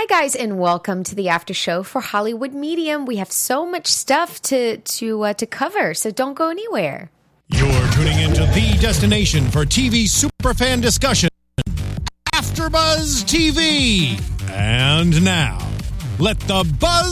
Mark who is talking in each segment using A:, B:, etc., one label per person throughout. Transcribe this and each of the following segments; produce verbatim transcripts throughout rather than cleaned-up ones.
A: Hi, guys, and welcome to the after show for Hollywood Medium. We have so much stuff to to uh, to cover, so don't go anywhere.
B: You're tuning into the destination for T V superfan discussion, AfterBuzz T V. And now, let the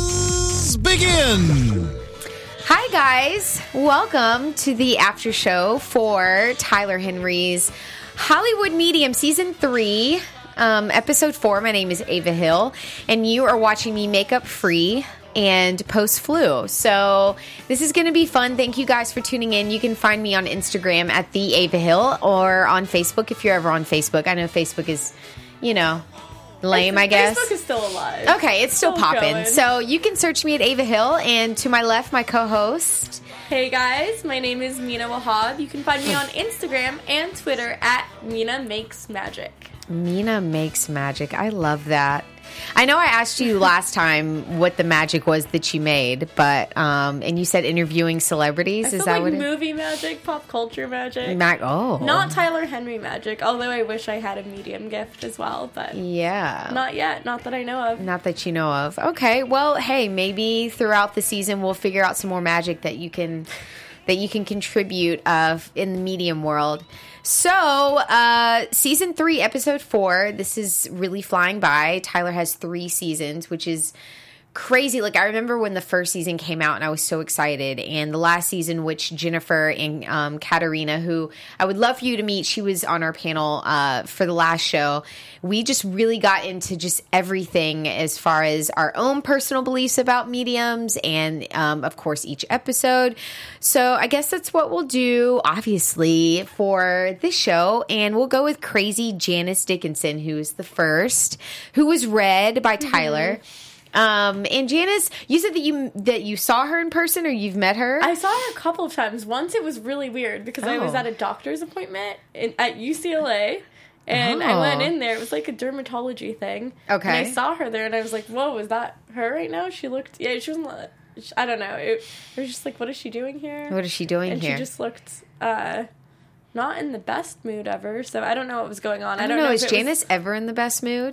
B: buzz begin.
A: Hi, guys. Welcome to the after show for Tyler Henry's Hollywood Medium Season three. Um, episode four. My name is Ava Hill, and you are watching me makeup free and post flu. So this is going to be fun. Thank you guys for tuning in. You can find me on Instagram at the Ava Hill or on Facebook if you're ever on Facebook. I know Facebook is, you know, lame, I, I guess.
C: Facebook is still alive.
A: Okay, it's still, still popping. Going. So you can search me at Ava Hill, and to my left, my co-host.
C: Hey guys, my name is Mina Wahab. You can find me on Instagram and Twitter at Mina Makes Magic.
A: Mina Makes Magic. I love that. I know I asked you last time what the magic was that you made, but um, and you said interviewing celebrities.
C: I
A: Is
C: feel
A: that
C: like
A: what it
C: movie magic, pop culture magic?
A: Ma- oh,
C: not Tyler Henry magic. Although I wish I had a medium gift as well, but
A: yeah,
C: not yet. Not that I know of.
A: Not that you know of. Okay, well, hey, maybe throughout the season we'll figure out some more magic that you can that you can contribute uh, in the medium world. So, uh, season three, episode four, this is really flying by. Tyler has three seasons, which is crazy. Like, I remember when the first season came out and I was so excited. And the last season, which Jennifer and um, Katarina, who I would love for you to meet, she was on our panel uh, for the last show. We just really got into just everything as far as our own personal beliefs about mediums and, um, of course, each episode. So I guess that's what we'll do, obviously, for this show. And we'll go with crazy Janice Dickinson, who is the first, who was read by Tyler. Mm-hmm. Um, and Janice, you said that you that you saw her in person or you've met her?
C: I saw her a couple of times. Once it was really weird because oh. I was at a doctor's appointment in, at U C L A. And oh. I went in there. It was like a dermatology thing.
A: Okay.
C: And I saw her there, and I was like, whoa, is that her right now? She looked... Yeah, she wasn't... I don't know. It, it was just like, what is she doing here?
A: What is she doing
C: and
A: here?
C: And she just looked uh, not in the best mood ever. So I don't know what was going on.
A: I don't,
C: I don't know.
A: know. Is Janice
C: was...
A: ever in the best mood?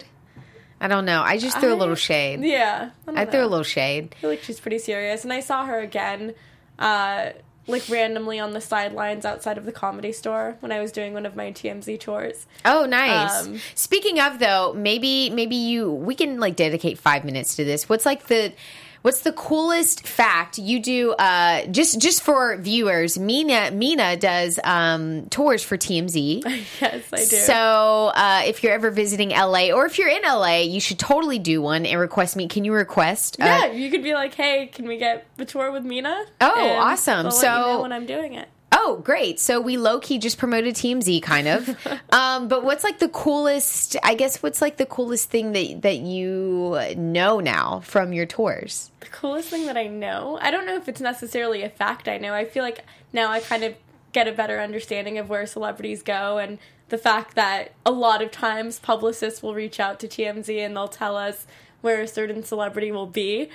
A: I don't know. I just threw
C: I,
A: a little shade.
C: Yeah.
A: I, I threw a little shade.
C: I feel like she's pretty serious. And I saw her again... Uh, like randomly on the sidelines outside of the Comedy Store when I was doing one of my T M Z tours.
A: Oh, nice.
C: Um,
A: Speaking of, though, maybe maybe you we can like dedicate five minutes to this. What's like the what's the coolest fact you do? Uh, just just for viewers, Mina Mina does um, tours for T M Z.
C: Yes, I do.
A: So uh, if you're ever visiting L A or if you're in L A, you should totally do one and request me. Can you request?
C: Yeah,
A: uh,
C: you could be like, "Hey, can we get a tour with Mina?"
A: Oh,
C: and
A: awesome!
C: I'll
A: so
C: let you know when I'm doing it.
A: Oh, great. So we low-key just promoted T M Z, kind of. um, but what's like the coolest, I guess, what's like the coolest thing that, that you know now from your tours?
C: The coolest thing that I know? I don't know if it's necessarily a fact I know. I feel like now I kind of get a better understanding of where celebrities go and the fact that a lot of times publicists will reach out to T M Z and they'll tell us where a certain celebrity will be.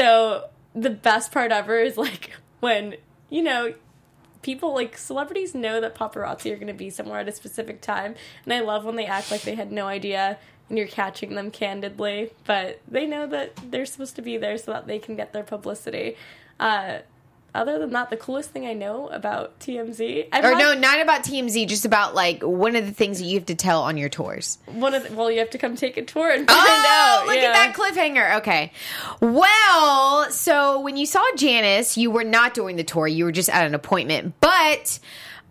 C: So the best part ever is like when, you know, people, like, celebrities know that paparazzi are going to be somewhere at a specific time, and I love when they act like they had no idea and you're catching them candidly, but they know that they're supposed to be there so that they can get their publicity. Uh, other than that, the coolest thing I know about T M Z... I've
A: or
C: had,
A: no, not about T M Z, just about, like, one of the things that you have to tell on your tours.
C: One of the, well, you have to come take a tour and find
A: oh,
C: out.
A: look
C: yeah.
A: at that cliffhanger. Okay. Well, so when you saw Janice, you were not doing the tour. You were just at an appointment. But...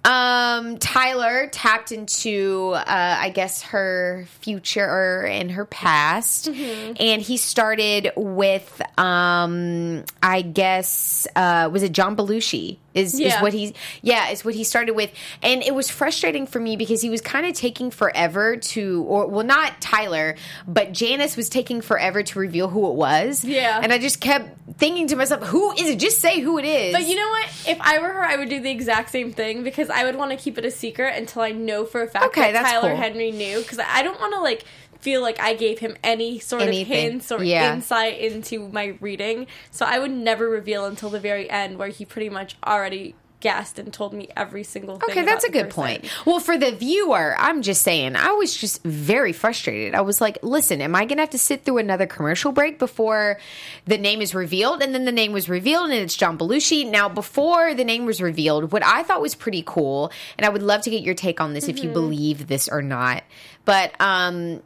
A: Um, Tyler tapped into, uh, I guess, her future and her past, mm-hmm. and he started with, um, I guess, uh, was it John Belushi? Is,
C: yeah.
A: is what he, yeah, is what he started with. And it was frustrating for me because he was kind of taking forever to, or, well, not Tyler, but Janice was taking forever to reveal who it was.
C: Yeah.
A: And I just kept thinking to myself, who is it? Just say who it is.
C: But you know what? If I were her, I would do the exact same thing because I would want to keep it a secret until I know for a fact
A: okay,
C: that
A: that's
C: Tyler
A: cool.
C: Henry knew. Because I don't want to, like, feel like I gave him any sort
A: Anything.
C: of hints or
A: yeah.
C: insight into my reading. So I would never reveal until the very end where he pretty much already guest and told me every single thing.
A: Okay, that's a
C: about the
A: good
C: person.
A: point. Well, for the viewer, I'm just saying, I was just very frustrated. I was like, listen, am I going to have to sit through another commercial break before the name is revealed? And then the name was revealed, and it's John Belushi. Now, before the name was revealed, what I thought was pretty cool, and I would love to get your take on this, mm-hmm. if you believe this or not, but um,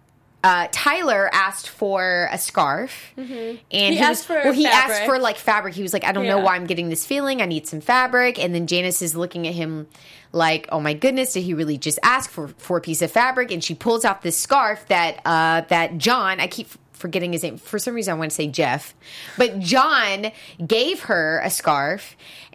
A: uh, Tyler asked for a scarf, mm-hmm. and
C: he,
A: he
C: asked
A: was,
C: for
A: well, he
C: fabric.
A: asked for like fabric. He was like, I don't
C: yeah.
A: know why I'm getting this feeling. I need some fabric. And then Janice is looking at him like, oh my goodness, did he really just ask for, for a piece of fabric? And she pulls out this scarf that uh, that John, I keep forgetting his name. For some reason, I want to say Jeff. But John gave her a scarf,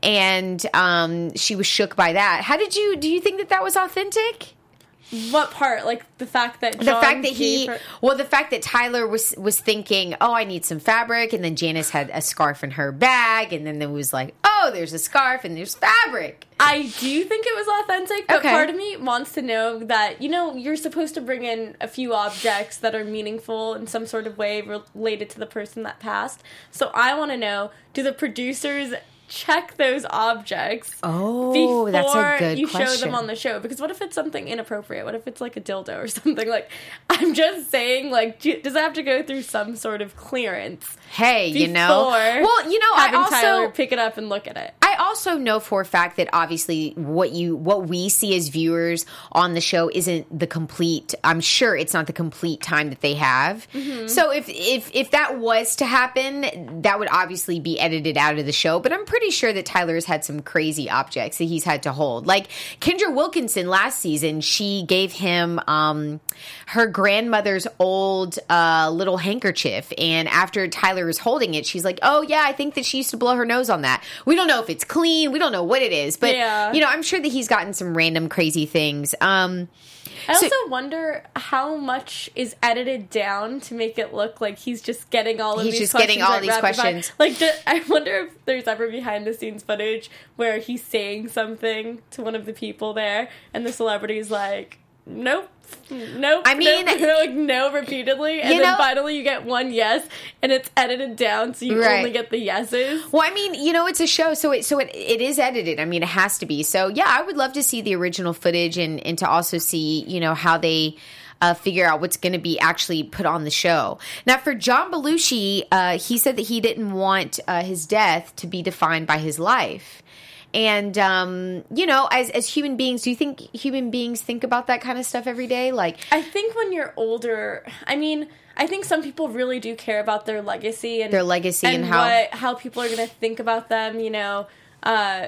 A: and um, she was shook by that. How did you, do you think that that was authentic?
C: What part? Like the fact that John
A: the fact that he,
C: her-
A: well, the fact that Tyler was was thinking, oh, I need some fabric, and then Janice had a scarf in her bag, and then there was like, oh, there's a scarf and there's fabric.
C: I do think it was authentic, but
A: Okay.
C: part of me wants to know that, you know, you're supposed to bring in a few objects that are meaningful in some sort of way related to the person that passed. So I want to know, do the producers check those objects
A: Oh,
C: before
A: that's a good
C: you
A: question.
C: show them on the show? Because what if it's something inappropriate? What if it's like a dildo or something? Like, I'm just saying, like, do, does it have to go through some sort of clearance?
A: Hey, you know, well, you know, I
C: having
A: also
C: Tyler pick it up and look at it.
A: I also know for a fact that obviously what you what we see as viewers on the show isn't the complete. I'm sure it's not the complete time that they have. Mm-hmm. So if if if that was to happen, that would obviously be edited out of the show. But I'm pretty sure that Tyler has had some crazy objects that he's had to hold. Like Kendra Wilkinson last season, she gave him um, her grandmother's old uh, little handkerchief, and after Tyler was holding it, she's like, "Oh yeah, I think that she used to blow her nose on that." We don't know if it's clean. We don't know what it is, but
C: yeah.
A: you know, I'm sure that he's gotten some random crazy things. Um,
C: I
A: so-
C: also wonder how much is edited down to make it look like he's just getting all of
A: He's
C: these
A: just
C: questions.
A: getting all
C: right
A: these
C: rapid fire.
A: questions.
C: Like, the, I wonder if there's ever behind the scenes footage where he's saying something to one of the people there, and the celebrity's like, "Nope." Nope.
A: I mean,
C: nope, like no repeatedly, and
A: you
C: then
A: know,
C: finally you get one yes, and it's edited down, so you
A: right.
C: only get the yeses.
A: Well, I mean, you know, it's a show, so it so it, it is edited. I mean, it has to be. So yeah, I would love to see the original footage and and to also see, you know, how they uh, figure out what's going to be actually put on the show. Now, for John Belushi, uh, he said that he didn't want uh, his death to be defined by his life. And, um, you know, as as human beings, do you think human beings think about that kind of stuff every day? Like,
C: I think when you're older, I mean, I think some people really do care about their legacy and
A: their legacy and,
C: and
A: how
C: what, how people are going to think about them, you know. Uh,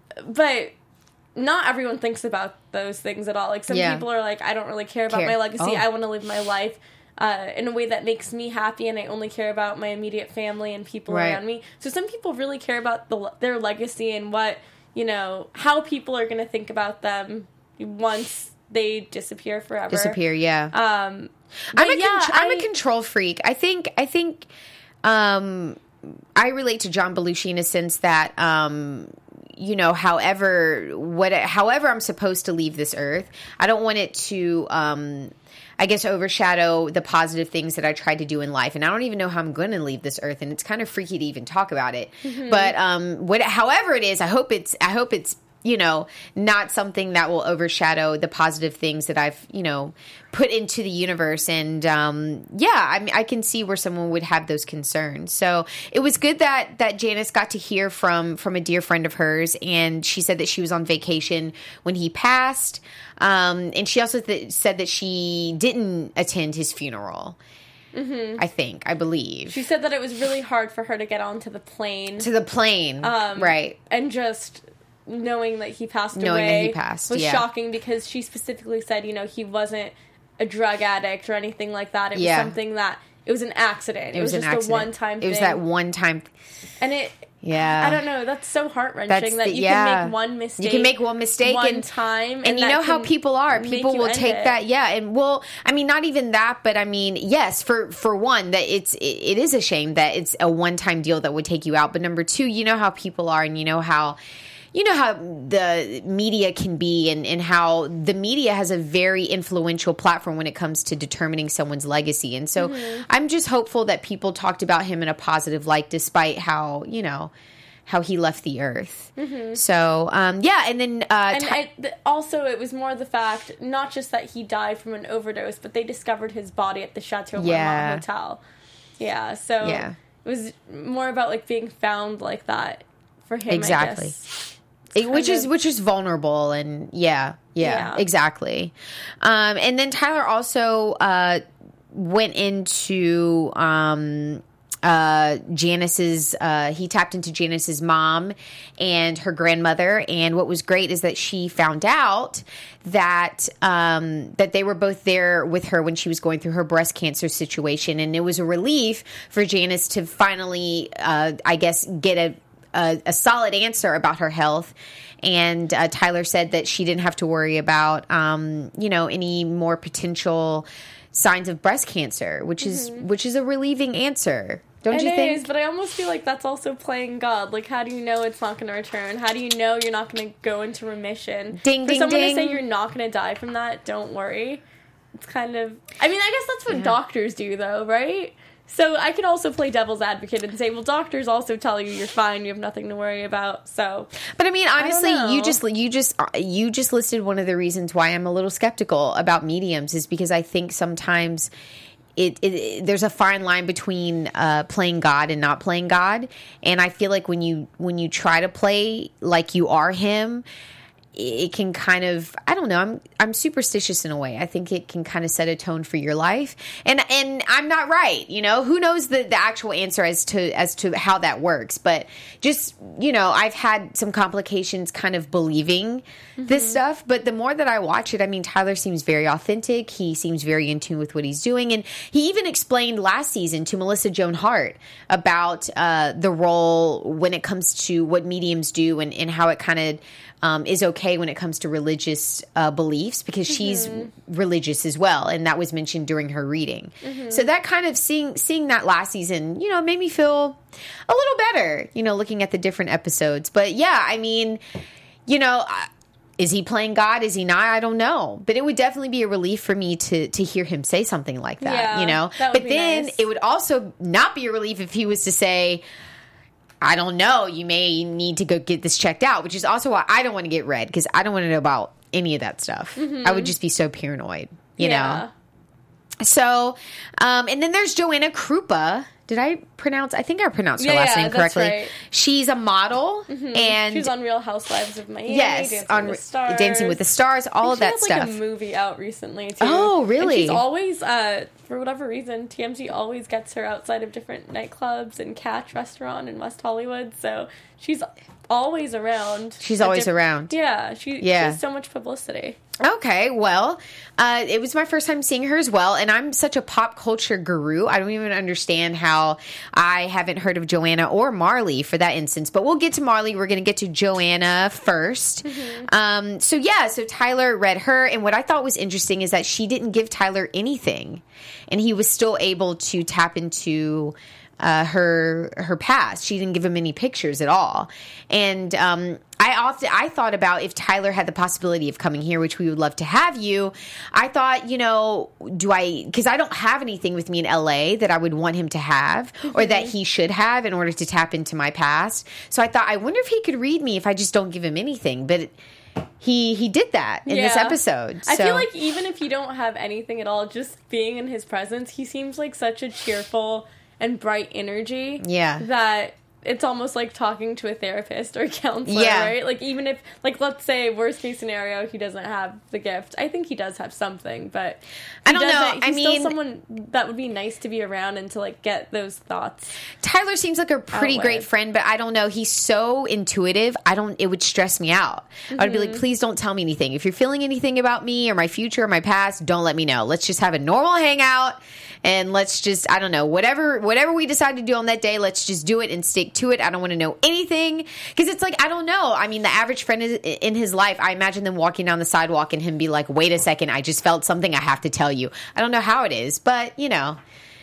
C: but not everyone thinks about those things at all. Like, some
A: yeah.
C: people are like, I don't really care about
A: care.
C: my legacy.
A: Oh.
C: I want to live my life Uh, in a way that makes me happy, and I only care about my immediate family and people
A: right.
C: around me. So some people really care about the, their legacy and what, you know, how people are going to think about them once they disappear forever.
A: Disappear, yeah.
C: Um,
A: I'm a
C: yeah,
A: contr- I'm
C: I,
A: a control freak. I think I think um, I relate to John Belushi in a sense that um, you know, however what however I'm supposed to leave this earth, I don't want it to um, I guess overshadow the positive things that I tried to do in life. And I don't even know how I'm going to leave this earth, and it's kind of freaky to even talk about it. Mm-hmm. But um, what, however it is, I hope it's, I hope it's, you know, not something that will overshadow the positive things that I've, you know, put into the universe. And um, yeah, I mean, I can see where someone would have those concerns. So it was good that that Janice got to hear from from a dear friend of hers, and she said that she was on vacation when he passed. Um, and she also th- said that she didn't attend his funeral. Mm-hmm. I think, I believe.
C: She said that it was really hard for her to get onto the plane.
A: To the plane,
C: um,
A: right.
C: And just knowing that he passed
A: knowing
C: away
A: that he passed,
C: was
A: yeah.
C: shocking, because she specifically said, you know, he wasn't a drug addict or anything like that. It
A: yeah.
C: was something that, it was an accident. It,
A: it was,
C: was
A: an
C: just
A: accident.
C: a one-time thing.
A: It was that one-time.
C: And it...
A: Yeah.
C: I don't know. That's so heart-wrenching
A: That's
C: that
A: the,
C: you
A: yeah.
C: can make one mistake.
A: You can make one mistake.
C: One
A: and,
C: time.
A: And,
C: and
A: you know how people are.
C: make
A: People
C: you
A: will
C: end
A: take
C: it.
A: that. Yeah. And well, I mean, not even that, but I mean, yes, for, for one, that it's, it, it is a shame that it's a one-time deal that would take you out. But number two, you know how people are, and you know how, you know how the media can be, and, and how the media has a very influential platform when it comes to determining someone's legacy. And so mm-hmm. I'm just hopeful that people talked about him in a positive light, despite how, you know, how he left the earth. Mm-hmm. So, um, yeah, and then... Uh,
C: and I, th- also, it was more the fact, not just that he died from an overdose, but they discovered his body at the Chateau
A: yeah.
C: Marmont Hotel. Yeah, so
A: yeah.
C: it was more about, like, being found like that for him,
A: exactly.
C: I guess.
A: It, which
C: of,
A: is which is vulnerable, and yeah, yeah,
C: yeah.
A: exactly. Um, and then Tyler also uh, went into um, uh, Janice's. Uh, he tapped into Janice's mom and her grandmother, and what was great is that she found out that um, that they were both there with her when she was going through her breast cancer situation, and it was a relief for Janice to finally, uh, I guess, get a. A, a solid answer about her health. And uh, Tyler said that she didn't have to worry about, um, you know, any more potential signs of breast cancer, which mm-hmm. is which is a relieving answer. Don't
C: it
A: you think?
C: It is, but I almost feel like that's also playing God. Like, how do you know it's not going to return? How do you know you're not going to go into remission?
A: Ding,
C: For
A: ding,
C: someone
A: ding.
C: to say you're not going to die from that, don't worry. It's kind of... I mean, I guess that's what yeah. doctors do, though, right? So I could also play devil's advocate and say, well, doctors also tell you you're fine, you have nothing to worry about. So,
A: but I mean, honestly, I you just you just you just listed one of the reasons why I'm a little skeptical about mediums is because I think sometimes it, it, it there's a fine line between uh, playing God and not playing God, and I feel like when you when you try to play like you are Him, it can kind of, I don't know, I'm I'm superstitious in a way. I think it can kind of set a tone for your life. And and I'm not right, you know. Who knows the, the actual answer as to as to how that works. But just, you know, I've had some complications kind of believing mm-hmm. this stuff. But the more that I watch it, I mean, Tyler seems very authentic. He seems very in tune with what he's doing. And he even explained last season to Melissa Joan Hart about uh, the role when it comes to what mediums do and, and how it kind of Um, is okay when it comes to religious uh, beliefs because she's mm-hmm. religious as well, and that was mentioned during her reading. Mm-hmm. So that kind of seeing seeing that last season, you know, made me feel a little better, you know, looking at the different episodes. But yeah, I mean, you know, is he playing God? Is he not? I don't know, but it would definitely be a relief for me to to hear him say something like that.
C: Yeah,
A: you know,
C: that would
A: but
C: be
A: then
C: nice.
A: It would also not be a relief if he was to say, I don't know, you may need to go get this checked out, which is also why I don't want to get read because I don't want to know about any of that stuff. Mm-hmm. I would just be so paranoid, you
C: yeah.
A: know? So, um, and then there's Joanna Krupa. Did I pronounce? I think I pronounced her
C: yeah,
A: last
C: yeah,
A: name correctly.
C: That's right.
A: She's a model,
C: mm-hmm.
A: and
C: she's on Real Housewives of Miami.
A: Yes,
C: Dancing
A: on
C: with the Stars.
A: Dancing with the Stars, all of
C: she
A: that
C: has,
A: stuff.
C: Like a movie out recently too.
A: Oh, really?
C: And she's always, uh, for whatever reason, T M Z always gets her outside of different nightclubs and Catch Restaurant in West Hollywood. So she's always around.
A: She's always
C: diff-
A: around.
C: Yeah, she,
A: yeah.
C: she has so much publicity.
A: Okay, well, uh, it was my first time seeing her as well, and I'm such a pop culture guru. I don't even understand how I haven't heard of Joanna or Marley for that instance, but we'll get to Marley. We're going to get to Joanna first. Mm-hmm. Um, so, yeah, so Tyler read her, and what I thought was interesting is that she didn't give Tyler anything, and he was still able to tap into Uh, her her past. She didn't give him any pictures at all. And um, I often I thought about if Tyler had the possibility of coming here, which we would love to have you. I thought, you know, do I, because I don't have anything with me in L A that I would want him to have mm-hmm. or that he should have in order to tap into my past. So I thought, I wonder if he could read me if I just don't give him anything. But he he did that in
C: yeah.
A: this episode. So.
C: I feel like even if you don't have anything at all, just being in his presence, he seems like such a cheerful and bright energy
A: yeah.
C: that it's almost like talking to a therapist or a counselor,
A: yeah.
C: right? Like, even if, like, let's say, worst case scenario, he doesn't have the gift. I think he does have something, but
A: I don't know.
C: He's
A: I mean,
C: still someone that would be nice to be around and to, like, get those thoughts.
A: Tyler seems like a pretty
C: outward.
A: great friend, but I don't know. He's so intuitive. I don't, it would stress me out. Mm-hmm. I'd be like, please don't tell me anything. If you're feeling anything about me or my future or my past, don't let me know. Let's just have a normal hangout. And let's just, I don't know, whatever whatever we decide to do on that day, let's just do it and stick to it. I don't want to know anything. Because it's like, I don't know. I mean, the average friend is, in his life, I imagine them walking down the sidewalk and him be like, wait a second, I just felt something I have to tell you. I don't know how it is, but, you know,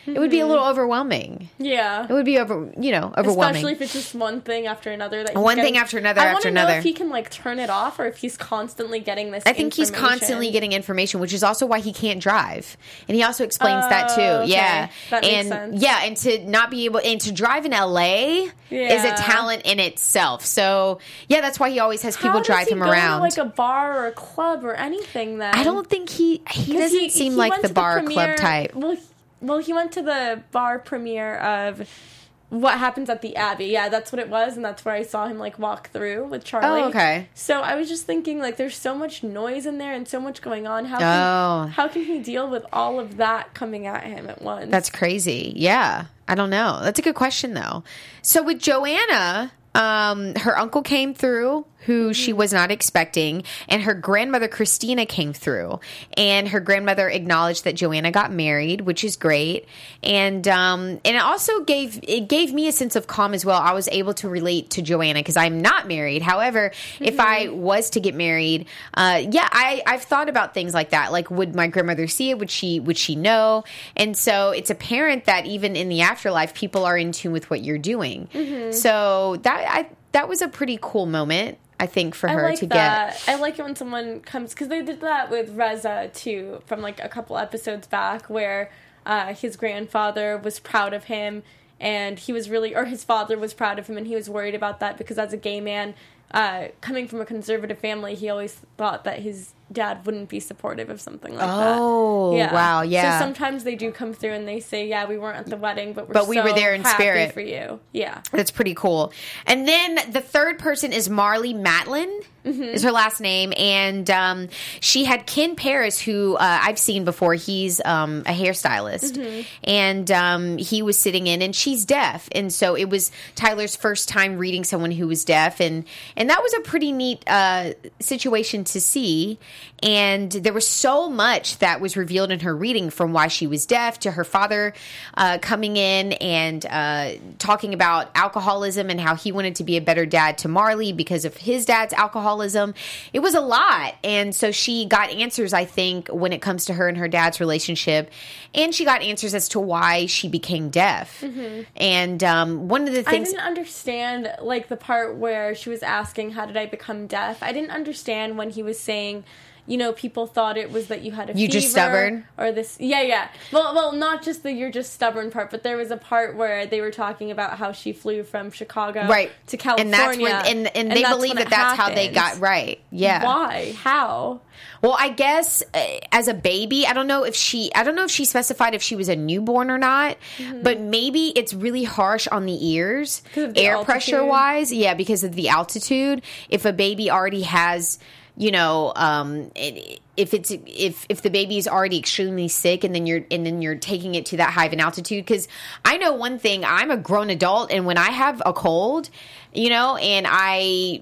A: it would be a little overwhelming.
C: Yeah.
A: It would be over, you know, overwhelming.
C: Especially if it's just one thing after another. That
A: one
C: getting,
A: thing after another
C: I
A: after
C: know
A: another.
C: If he can like turn it off, or if he's constantly getting this.
A: I think he's constantly getting information, which is also why he can't drive. And he also explains oh, that too.
C: Okay.
A: Yeah,
C: that
A: and
C: makes sense.
A: yeah, and to not be able and to drive in L A
C: yeah.
A: is a talent in itself. So yeah, that's why he always has people
C: How
A: drive
C: does he
A: him
C: go
A: around.
C: To, like a bar or a club or anything. Then
A: I don't think he he doesn't
C: he,
A: seem
C: he
A: like the bar
C: the
A: club type.
C: Well, he, well, he went to the bar premiere of What Happens at the Abbey. Yeah, that's what it was, and that's where I saw him like walk through with Charlie.
A: Oh, okay.
C: So I was just thinking, like, there's so much noise in there and so much going on. How can,
A: oh.
C: how can he deal with all of that coming at him at once?
A: That's crazy. Yeah, I don't know. That's a good question though. So with Joanna, um, her uncle came through, who she was not expecting, and her grandmother Christina came through, and her grandmother acknowledged that Joanna got married, which is great, and um, and it also gave it gave me a sense of calm as well. I was able to relate to Joanna because I'm not married. However, mm-hmm. if I was to get married, uh, yeah, I I've thought about things like that. Like, would my grandmother see it? Would she would she know? And so it's apparent that even in the afterlife, people are in tune with what you're doing. Mm-hmm. So that I that was a pretty cool moment, I think, for her
C: I like
A: to
C: that.
A: get.
C: I like it when someone comes, because they did that with Reza too, from like a couple episodes back, where uh, his grandfather was proud of him, and he was really, or his father was proud of him, and he was worried about that because as a gay man, uh, coming from a conservative family, he always thought that his dad wouldn't be supportive of something like
A: oh,
C: that.
A: Oh,
C: yeah.
A: wow, yeah.
C: So sometimes they do come through and they say, yeah, we weren't at the wedding, but we're
A: but we
C: so
A: were there in
C: happy
A: spirit
C: for you. Yeah.
A: That's pretty cool. And then the third person is Marlee Matlin, mm-hmm. is her last name. And um, she had Ken Paris, who uh, I've seen before. He's um, a hairstylist. Mm-hmm. And um, he was sitting in, and she's deaf. And so it was Tyler's first time reading someone who was deaf. And, and that was a pretty neat uh, situation to see. And there was so much that was revealed in her reading, from why she was deaf to her father uh, coming in and uh, talking about alcoholism and how he wanted to be a better dad to Marlee because of his dad's alcoholism. It was a lot. And so she got answers, I think, when it comes to her and her dad's relationship. And she got answers as to why she became deaf. Mm-hmm. And um, one of the things...
C: I didn't understand, like, the part where she was asking, how did I become deaf? I didn't understand when he was saying... You know, people thought it was that you had a
A: you
C: fever.
A: just stubborn?
C: Or this, yeah, yeah. Well, well, not just the you're just stubborn part, but there was a part where they were talking about how she flew from Chicago
A: right.
C: to California.
A: And that's when, and, and, and they believe that that's happened. How they got, right, yeah.
C: Why? How?
A: Well, I guess uh, as a baby, I don't know if she, I don't know if she specified if she was a newborn or not, mm-hmm. but maybe it's really harsh on the ears,
C: the
A: air
C: altitude.
A: pressure wise. Yeah, because of the altitude. If a baby already has... You know, um, it, if it's if if the baby is already extremely sick, and then you're and then you're taking it to that high of an altitude. Because I know one thing: I'm a grown adult, and when I have a cold, you know, and I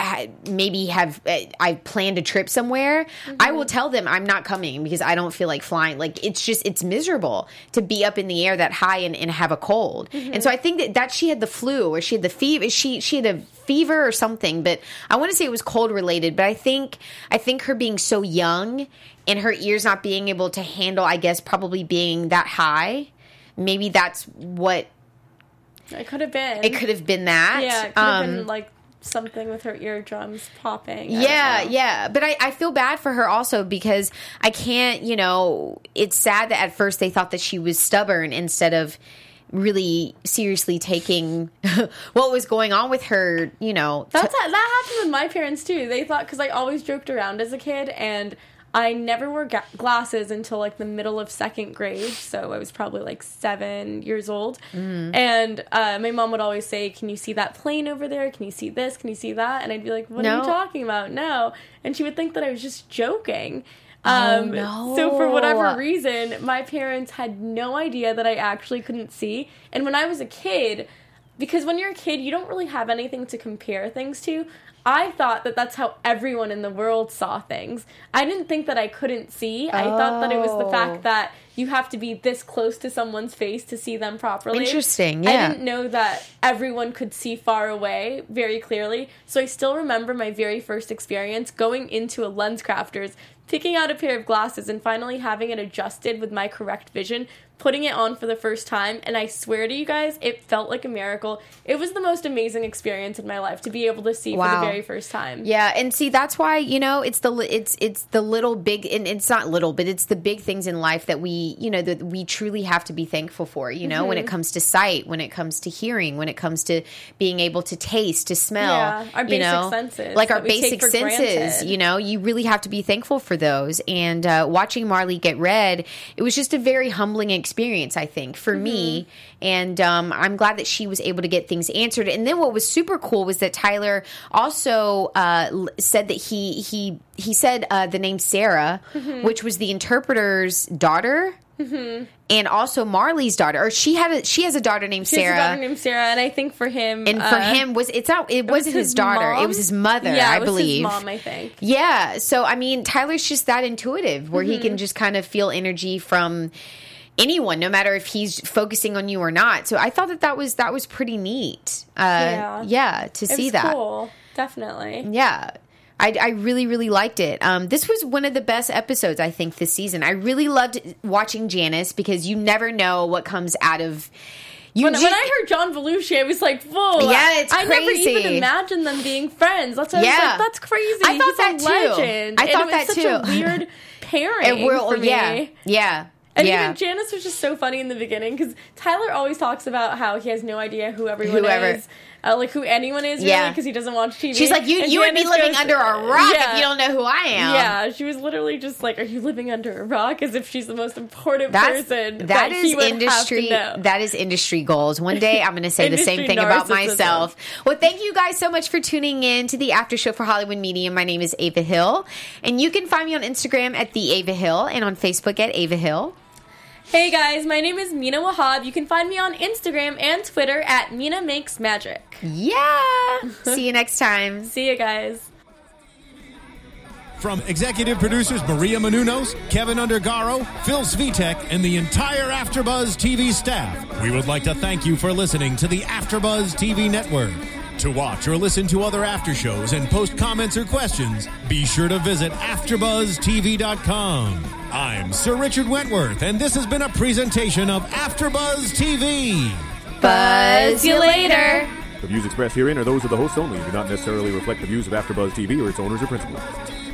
A: maybe have I planned a trip somewhere, mm-hmm. I will tell them I'm not coming because I don't feel like flying. Like, it's just it's miserable to be up in the air that high and, and have a cold. Mm-hmm. And so I think that, that she had the flu, or she had the fever. She she had a fever or something, but I want to say it was cold related. But I think I think her being so young and her ears not being able to handle, I guess, probably being that high, maybe that's what
C: it could have been.
A: It could have been that.
C: Yeah, it could have
A: um,
C: been like something with her eardrums popping.
A: I yeah, yeah. But I, I feel bad for her also, because I can't, you know, it's sad that at first they thought that she was stubborn instead of really seriously taking what was going on with her, you know.
C: That's t- that happened with my parents too. They thought, because I always joked around as a kid, and I never wore ga- glasses until like the middle of second grade, so I was probably like seven years old. Mm. And uh, my mom would always say, "Can you see that plane over there? Can you see this? Can you see that?" And I'd be like, "What no. are you talking about? No." And she would think that I was just joking. Um,
A: oh, no.
C: So for whatever reason, my parents had no idea that I actually couldn't see. And when I was a kid, because when you're a kid, you don't really have anything to compare things to, I thought that that's how everyone in the world saw things. I didn't think that I couldn't see. I oh. thought that it was the fact that you have to be this close to someone's face to see them properly.
A: Interesting, yeah.
C: I didn't know that everyone could see far away very clearly. So I still remember my very first experience going into a LensCrafters, picking out a pair of glasses, and finally having it adjusted with my correct vision putting it on for the first time, and I swear to you guys, it felt like a miracle. It was the most amazing experience in my life to be able to see
A: Wow.
C: for the very first time.
A: Yeah, and see, that's why, you know, it's the li- it's it's the little big, and it's not little, but it's the big things in life that we, you know, that we truly have to be thankful for, you know, mm-hmm. when it comes to sight, when it comes to hearing, when it comes to being able to taste, to smell,
C: yeah, our basic
A: you know,
C: senses.
A: like our
C: that we
A: basic
C: take for
A: senses,
C: granted.
A: you know, you really have to be thankful for those. And uh, watching Marley get read, it was just a very humbling experience, I think, for mm-hmm. me. And um, I'm glad that she was able to get things answered. And then what was super cool was that Tyler also uh, said that he he he said uh, the name Sarah, mm-hmm. which was the interpreter's daughter. Mm-hmm. And also Marley's daughter, or she had a she has a daughter named
C: she
A: Sarah.
C: Has a daughter named Sarah, and I think for him,
A: and
C: uh,
A: for him was it's not it, it wasn't his, his daughter,
C: mom?
A: It was his mother,
C: yeah,
A: I
C: it was
A: believe.
C: His mom, I think.
A: Yeah, so I mean, Tyler's just that intuitive, where mm-hmm. he can just kind of feel energy from anyone, no matter if he's focusing on you or not. So I thought that that was that was pretty neat. Uh, yeah. yeah, to
C: it
A: see
C: was
A: that,
C: cool, definitely.
A: Yeah. I, I really, really liked it. Um, this was one of the best episodes, I think, this season. I really loved watching Janice because you never know what comes out of you.
C: When,
A: just,
C: when I heard John Belushi, I was like, whoa.
A: Yeah, it's
C: I
A: crazy.
C: never even imagined them being friends. That's why
A: yeah.
C: I was like, that's crazy.
A: I thought
C: He's
A: that
C: a
A: too.
C: legend.
A: I thought
C: and it
A: that
C: was
A: too.
C: such a weird pairing
A: it will,
C: for me.
A: Yeah, yeah.
C: And
A: yeah.
C: even Janice was just so funny in the beginning because Tyler always talks about how he has no idea who everyone
A: Whoever.
C: is. Uh, like who anyone is,
A: yeah.
C: really, because he doesn't watch T V.
A: She's like, you, you would be living goes, under a rock yeah. if you don't know who I am.
C: Yeah, she was literally just like, are you living under a rock? As if she's the most important
A: That's,
C: person
A: that,
C: that
A: is
C: he would
A: industry.
C: have to know.
A: That is industry goals. One day I'm going to say the same thing about myself. Well, thank you guys so much for tuning in to the After Show for Hollywood Medium. My name is Ava Hill, and you can find me on Instagram at the Ava Hill and on Facebook at Ava Hill.
C: Hey guys, my name is Mina Wahab. You can find me on Instagram and Twitter at Mina Makes Magic.
A: Yeah! See you next time.
C: See you guys.
B: From executive producers Maria Menounos, Kevin Undergaro, Phil Svitek, and the entire AfterBuzz T V staff, we would like to thank you for listening to the AfterBuzz T V network. To watch or listen to other after shows and post comments or questions, be sure to visit after buzz t v dot com. I'm Sir Richard Wentworth, and this has been a presentation of AfterBuzz T V.
A: Buzz you later.
D: The views expressed herein are those of the hosts only and do not necessarily reflect the views of AfterBuzz T V or its owners or principals.